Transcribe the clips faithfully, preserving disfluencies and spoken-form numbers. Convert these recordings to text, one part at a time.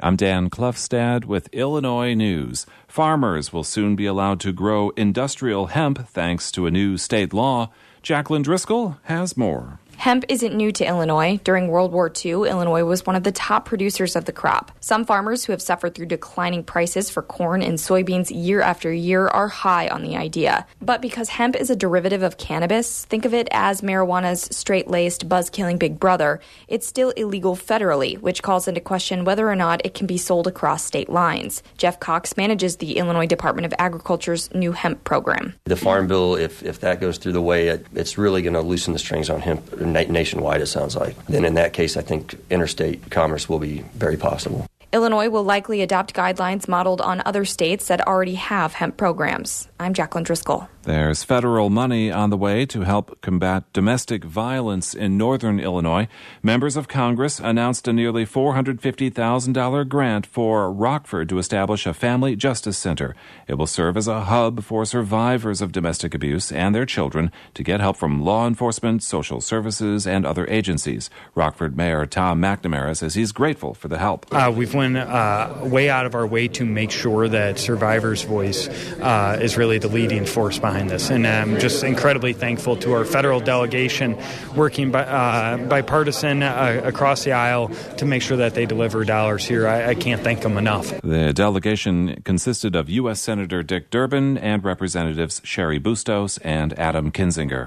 I'm Dan Klefstad with Illinois News. Farmers will soon be allowed to grow industrial hemp thanks to a new state law. Jacqueline Driscoll has more. Hemp isn't new to Illinois. During World War Two, Illinois was one of the top producers of the crop. Some farmers who have suffered through declining prices for corn and soybeans year after year are high on the idea. But because hemp is a derivative of cannabis, think of it as marijuana's straight-laced, buzz-killing big brother, it's still illegal federally, which calls into question whether or not it can be sold across state lines. Jeff Cox manages the Illinois Department of Agriculture's new hemp program. The Farm Bill, if, if that goes through the way, it, it's really going to loosen the strings on hemp nationwide, it sounds like. Then in that case, I think interstate commerce will be very possible. Illinois will likely adopt guidelines modeled on other states that already have hemp programs. I'm Jacqueline Driscoll. There's federal money on the way to help combat domestic violence in northern Illinois. Members of Congress announced a nearly four hundred fifty thousand dollars grant for Rockford to establish a family justice center. It will serve as a hub for survivors of domestic abuse and their children to get help from law enforcement, social services, and other agencies. Rockford Mayor Tom McNamara says he's grateful for the help. Uh, we've went uh, way out of our way to make sure that survivors' voice uh, is really the leading force behind this, and I'm just incredibly thankful to our federal delegation working by, uh, bipartisan uh, across the aisle to make sure that they deliver dollars here. I, I can't thank them enough. The delegation consisted of U S Senator Dick Durbin and Representatives Sherry Bustos and Adam Kinzinger.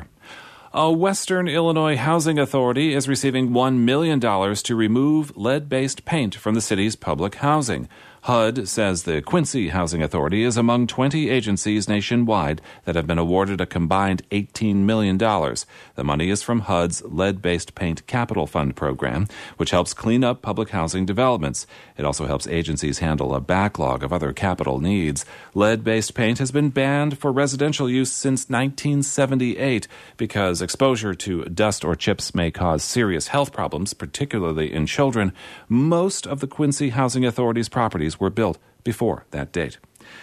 A Western Illinois housing authority is receiving one million dollars to remove lead-based paint from the city's public housing. H U D says the Quincy Housing Authority is among twenty agencies nationwide that have been awarded a combined eighteen million dollars. The money is from H U D's Lead-Based Paint Capital Fund program, which helps clean up public housing developments. It also helps agencies handle a backlog of other capital needs. Lead-based paint has been banned for residential use since nineteen seventy-eight because exposure to dust or chips may cause serious health problems, particularly in children. Most of the Quincy Housing Authority's properties were built before that date.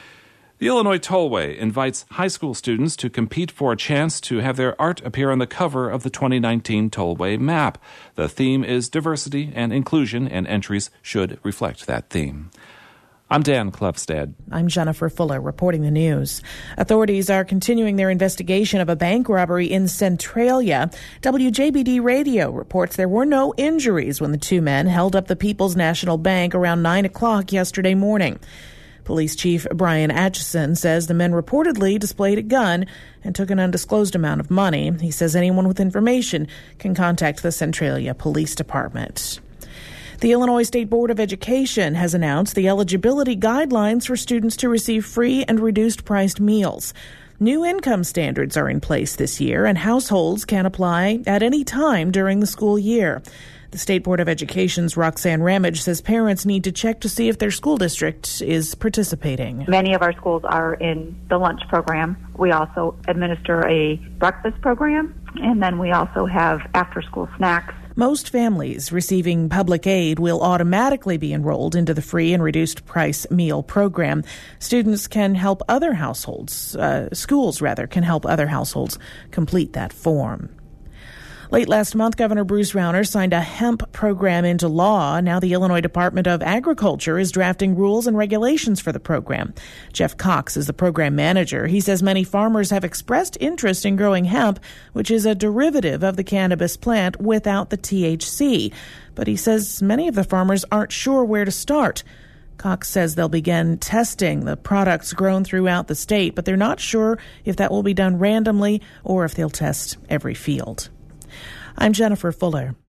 The Illinois Tollway invites high school students to compete for a chance to have their art appear on the cover of the twenty nineteen Tollway map. The theme is diversity and inclusion, and entries should reflect that theme. I'm Dan Klefstad. I'm Jennifer Fuller reporting the news. Authorities are continuing their investigation of a bank robbery in Centralia. W J B D Radio reports there were no injuries when the two men held up the People's National Bank around nine o'clock yesterday morning. Police Chief Brian Atchison says the men reportedly displayed a gun and took an undisclosed amount of money. He says anyone with information can contact the Centralia Police Department. The Illinois State Board of Education has announced the eligibility guidelines for students to receive free and reduced-priced meals. New income standards are in place this year, and households can apply at any time during the school year. The State Board of Education's Roxanne Ramage says parents need to check to see if their school district is participating. Many of our schools are in the lunch program. We also administer a breakfast program, and then we also have after-school snacks. Most families receiving public aid will automatically be enrolled into the free and reduced price meal program. Students can help other households, uh, schools rather, can help other households complete that form. Late last month, Governor Bruce Rauner signed a hemp program into law. Now the Illinois Department of Agriculture is drafting rules and regulations for the program. Jeff Cox is the program manager. He says many farmers have expressed interest in growing hemp, which is a derivative of the cannabis plant without the T H C. But he says many of the farmers aren't sure where to start. Cox says they'll begin testing the products grown throughout the state, but they're not sure if that will be done randomly or if they'll test every field. I'm Jennifer Fuller.